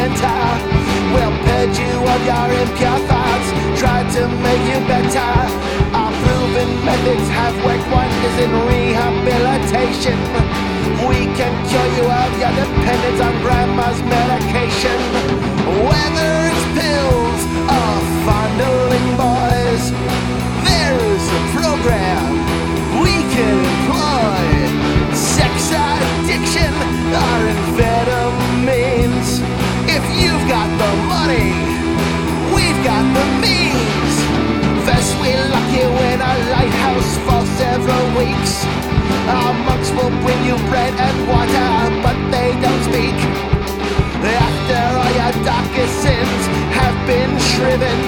center. We'll purge you of your impure thoughts, try to make you better. Our proven methods have worked wonders in rehabilitation. We can cure you of your dependence on grandma's medication. Whether it's pills or fondling boys, there's a program we can employ. Sex addiction or amphetamines. If you've got the money, we've got the means. First we lock you in a lighthouse for several weeks. Our monks will bring you bread and water, but they don't speak. After all your darkest sins have been shriven,